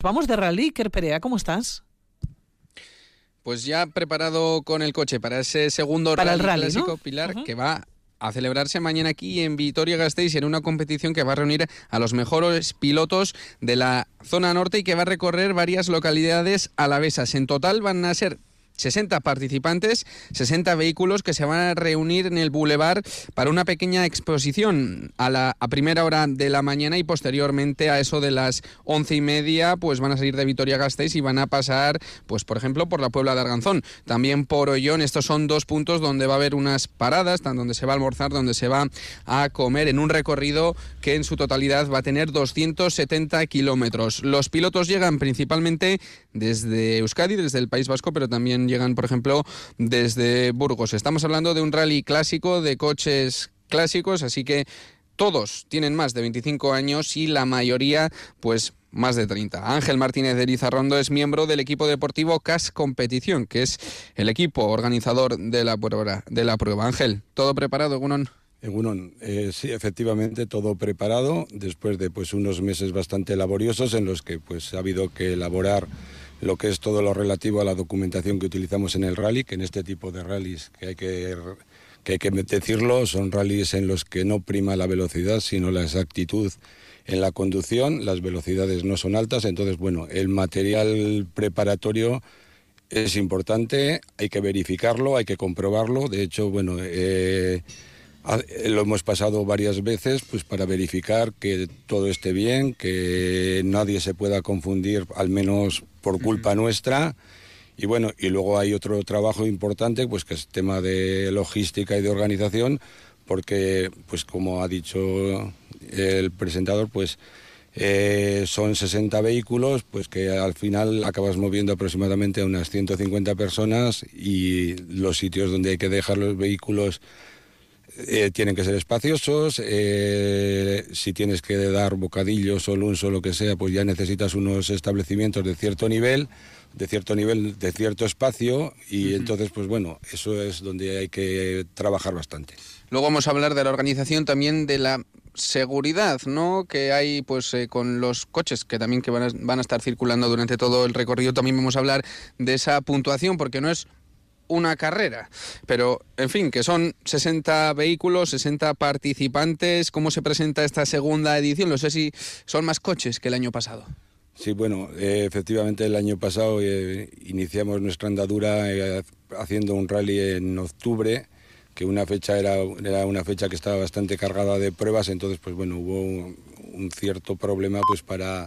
Vamos de rally, Iker Perea, ¿cómo estás? Pues ya preparado con el coche para ese segundo rally clásico, ¿no? Pilar, que va a celebrarse mañana aquí en Vitoria-Gasteiz en una competición que va a reunir a los mejores pilotos de la zona norte y que va a recorrer varias localidades alavesas. En total van a ser 60 participantes, 60 vehículos que se van a reunir en el Boulevard para una pequeña exposición a primera hora de la mañana, y posteriormente a eso de las 11:30 pues van a salir de Vitoria-Gasteiz y van a pasar, pues por ejemplo, por la Puebla de Arganzón, también por Ollón. Estos son dos puntos donde va a haber unas paradas, donde se va a almorzar, donde se va a comer, en un recorrido que en su totalidad va a tener 270 kilómetros. Los pilotos llegan principalmente desde Euskadi, desde el País Vasco, pero también llegan, por ejemplo, desde Burgos. Estamos hablando de un rally clásico, de coches clásicos, así que todos tienen más de 25 años y la mayoría, pues, más de 30. Ángel Martínez de Elizarrondo es miembro del equipo deportivo CAS Competición, que es el equipo organizador de la prueba. Ángel, ¿todo preparado, Egunon? Egunon, sí, efectivamente todo preparado después de pues unos meses bastante laboriosos en los que pues ha habido que elaborar lo que es todo lo relativo a la documentación que utilizamos en el rally, que en este tipo de rallies que hay que decirlo, son rallies en los que no prima la velocidad sino la exactitud en la conducción. Las velocidades no son altas, entonces bueno, el material preparatorio es importante, hay que verificarlo, hay que comprobarlo. De hecho, bueno, lo hemos pasado varias veces pues para verificar que todo esté bien, que nadie se pueda confundir, al menos por culpa nuestra. Y bueno, y luego hay otro trabajo importante, pues que es tema de logística y de organización, porque pues como ha dicho el presentador, pues son 60 vehículos, pues que al final acabas moviendo aproximadamente a unas 150 personas, y los sitios donde hay que dejar los vehículos tienen que ser espaciosos. Si tienes que dar bocadillos o lunch o lo que sea, pues ya necesitas unos establecimientos de cierto nivel, de cierto espacio, y entonces pues bueno, eso es donde hay que trabajar bastante. Luego vamos a hablar de la organización, también de la seguridad, ¿no?, que hay pues con los coches que también que van a estar circulando durante todo el recorrido. También vamos a hablar de esa puntuación, porque no es una carrera, pero en fin, que son 60 vehículos, 60 participantes. ¿Cómo se presenta esta segunda edición? No sé si son más coches que el año pasado. Sí, bueno, efectivamente el año pasado iniciamos nuestra andadura haciendo un rally en octubre, que una fecha era una fecha que estaba bastante cargada de pruebas. Entonces pues bueno, hubo un cierto problema pues para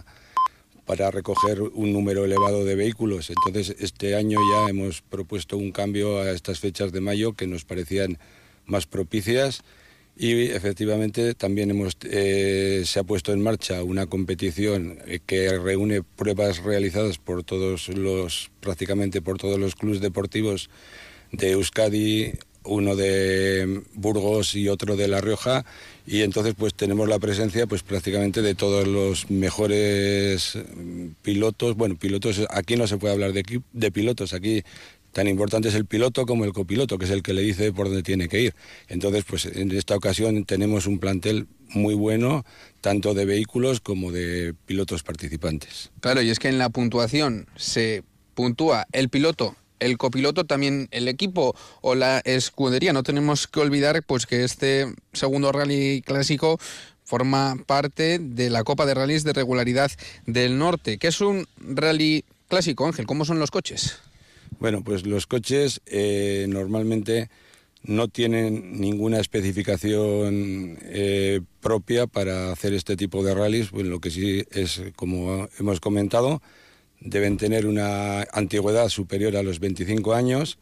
recoger un número elevado de vehículos. Entonces este año ya hemos propuesto un cambio a estas fechas de mayo que nos parecían más propicias, y efectivamente también se ha puesto en marcha una competición que reúne pruebas realizadas prácticamente por todos los clubes deportivos de Euskadi, uno de Burgos y otro de La Rioja, y entonces pues tenemos la presencia pues prácticamente de todos los mejores pilotos. Bueno, pilotos, aquí no se puede hablar de pilotos, aquí tan importante es el piloto como el copiloto, que es el que le dice por dónde tiene que ir. Entonces pues en esta ocasión tenemos un plantel muy bueno, tanto de vehículos como de pilotos participantes. Claro, y es que en la puntuación se puntúa el piloto, el copiloto, también el equipo o la escudería. No tenemos que olvidar pues que este segundo rally clásico forma parte de la Copa de Rallys de Regularidad del Norte. ¿Qué es un rally clásico, Ángel? ¿Cómo son los coches? Bueno, pues los coches normalmente no tienen ninguna especificación propia para hacer este tipo de rallies. Bueno, lo que sí es, como hemos comentado, deben tener una antigüedad superior a los 25 años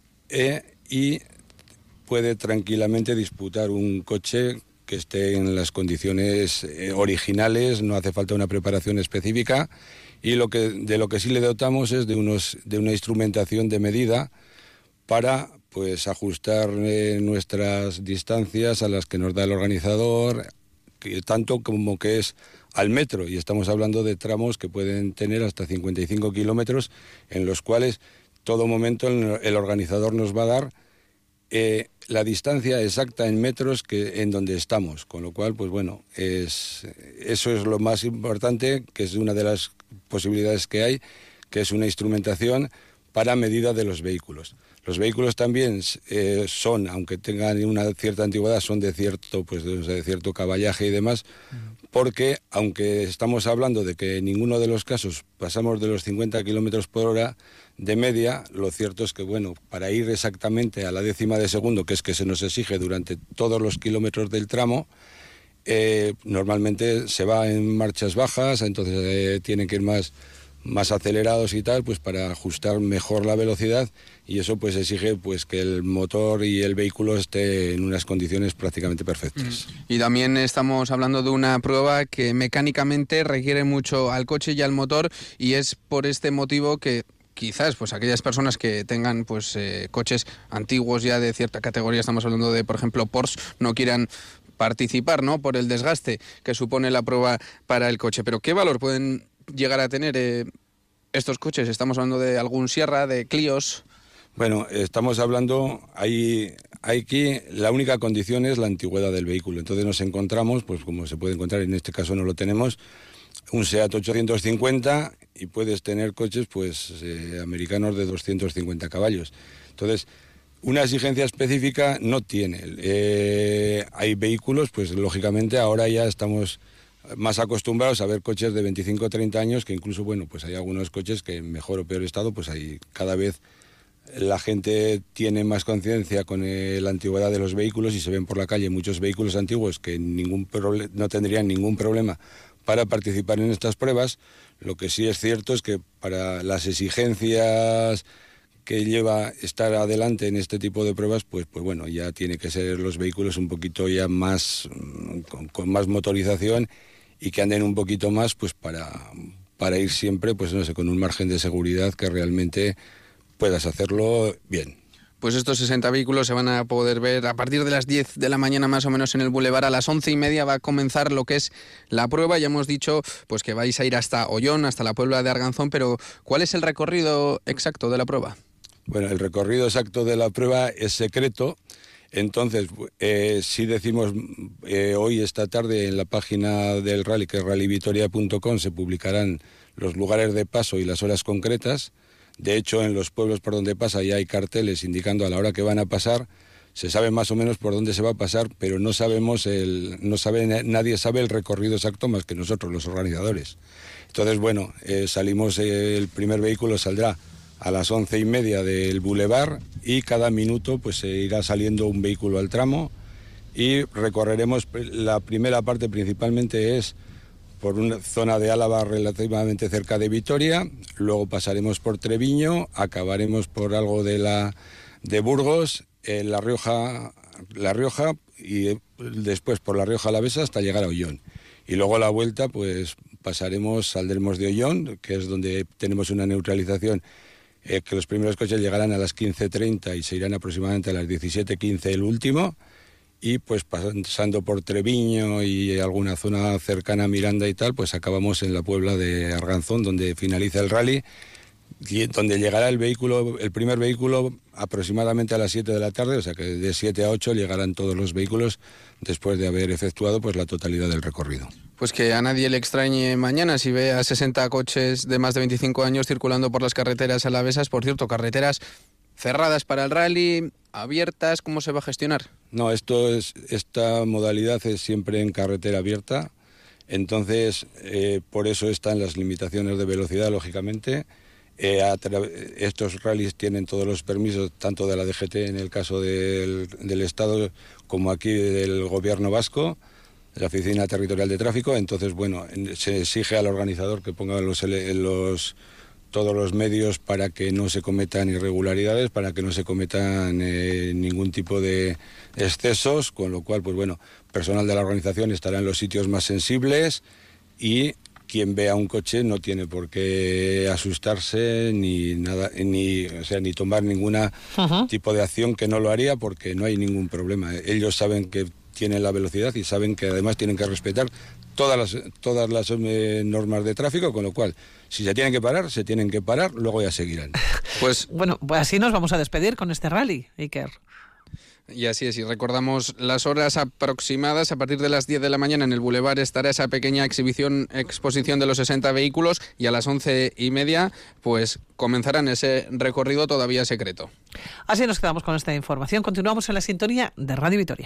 y puede tranquilamente disputar un coche que esté en las condiciones originales. No hace falta una preparación específica, y de lo que sí le dotamos es de una instrumentación de medida para pues ajustar nuestras distancias a las que nos da el organizador, tanto como que es al metro, y estamos hablando de tramos que pueden tener hasta 55 kilómetros, en los cuales todo momento el organizador nos va a dar la distancia exacta en metros en donde estamos, con lo cual, pues bueno, eso es lo más importante, que es una de las posibilidades que hay, que es una instrumentación para medida de los vehículos. Los vehículos también son, aunque tengan una cierta antigüedad, son de cierto caballaje y demás, porque aunque estamos hablando de que en ninguno de los casos pasamos de los 50 kilómetros por hora de media, lo cierto es que, bueno, para ir exactamente a la décima de segundo, que es que se nos exige durante todos los kilómetros del tramo, normalmente se va en marchas bajas, entonces tienen que ir más acelerados y tal, pues para ajustar mejor la velocidad, y eso pues exige pues que el motor y el vehículo esté en unas condiciones prácticamente perfectas. Y también estamos hablando de una prueba que mecánicamente requiere mucho al coche y al motor, y es por este motivo que quizás pues aquellas personas que tengan pues coches antiguos ya de cierta categoría, estamos hablando de por ejemplo Porsche, no quieran participar, ¿no?, por el desgaste que supone la prueba para el coche. Pero ¿qué valor pueden llegar a tener estos coches? Estamos hablando de algún Sierra, de Clios. Bueno, estamos hablando, aquí la única condición es la antigüedad del vehículo. Entonces nos encontramos, pues como se puede encontrar, en este caso no lo tenemos, un SEAT 850, y puedes tener coches pues americanos de 250 caballos. Entonces, una exigencia específica no tiene. Hay vehículos, pues lógicamente ahora ya estamos más acostumbrados a ver coches de 25 o 30 años, que incluso, bueno, pues hay algunos coches que en mejor o peor estado, pues hay cada vez la gente tiene más conciencia con la antigüedad de los vehículos, y se ven por la calle muchos vehículos antiguos que no tendrían ningún problema para participar en estas pruebas. Lo que sí es cierto es que para las exigencias que lleva estar adelante en este tipo de pruebas, pues bueno, ya tiene que ser los vehículos un poquito ya más con más motorización, y que anden un poquito más pues para ir siempre, pues no sé, con un margen de seguridad que realmente puedas hacerlo bien. Pues estos 60 vehículos se van a poder ver a partir de las 10 de la mañana más o menos en el Boulevard. A las 11:30 va a comenzar lo que es la prueba. Ya hemos dicho pues que vais a ir hasta Ollón, hasta la Puebla de Arganzón, pero ¿cuál es el recorrido exacto de la prueba? Bueno, el recorrido exacto de la prueba es secreto. Entonces, si decimos hoy, esta tarde, en la página del rally, que es rallyvitoria.com, se publicarán los lugares de paso y las horas concretas. De hecho, en los pueblos por donde pasa ya hay carteles indicando a la hora que van a pasar. Se sabe más o menos por dónde se va a pasar, pero nadie sabe el recorrido exacto más que nosotros, los organizadores. Entonces, bueno, el primer vehículo saldrá a las 11:30 del Boulevard, y cada minuto pues se irá saliendo un vehículo al tramo, y recorreremos la primera parte. Principalmente es por una zona de Álava relativamente cerca de Vitoria, luego pasaremos por Treviño, acabaremos por algo de Burgos, La Rioja, y después por La Rioja Alavesa hasta llegar a Ollón. Y luego a la vuelta pues saldremos de Ollón, que es donde tenemos una neutralización, que los primeros coches llegarán a las 15:30 y se irán aproximadamente a las 17:15 el último, y pues pasando por Treviño y alguna zona cercana a Miranda y tal, pues acabamos en la Puebla de Arganzón, donde finaliza el rally, y donde llegará el primer vehículo aproximadamente a las 7 de la tarde, o sea que de 7 a 8 llegarán todos los vehículos después de haber efectuado pues la totalidad del recorrido. Pues que a nadie le extrañe mañana si ve a 60 coches de más de 25 años circulando por las carreteras alavesas. Por cierto, carreteras cerradas para el rally, abiertas, ¿cómo se va a gestionar? No, esta modalidad es siempre en carretera abierta, entonces por eso están las limitaciones de velocidad, lógicamente. Estos rallies tienen todos los permisos, tanto de la DGT en el caso del Estado, como aquí del Gobierno vasco, de la Oficina Territorial de Tráfico. Entonces, bueno, se exige al organizador que ponga todos los medios para que no se cometan irregularidades, para que no se cometan ningún tipo de excesos, con lo cual, pues bueno, personal de la organización estará en los sitios más sensibles, y quien vea un coche no tiene por qué asustarse ni nada, ni tomar ningún tipo de acción, que no lo haría, porque no hay ningún problema. Ellos saben que tienen la velocidad y saben que además tienen que respetar todas las normas de tráfico, con lo cual, si se tienen que parar, luego ya seguirán. Pues bueno, pues así nos vamos a despedir con este rally, Iker. Y así es, y recordamos las horas aproximadas. A partir de las 10 de la mañana en el Boulevard estará esa pequeña exposición de los 60 vehículos, y a las 11:30 pues comenzarán ese recorrido todavía secreto. Así nos quedamos con esta información. Continuamos en la sintonía de Radio Vitoria.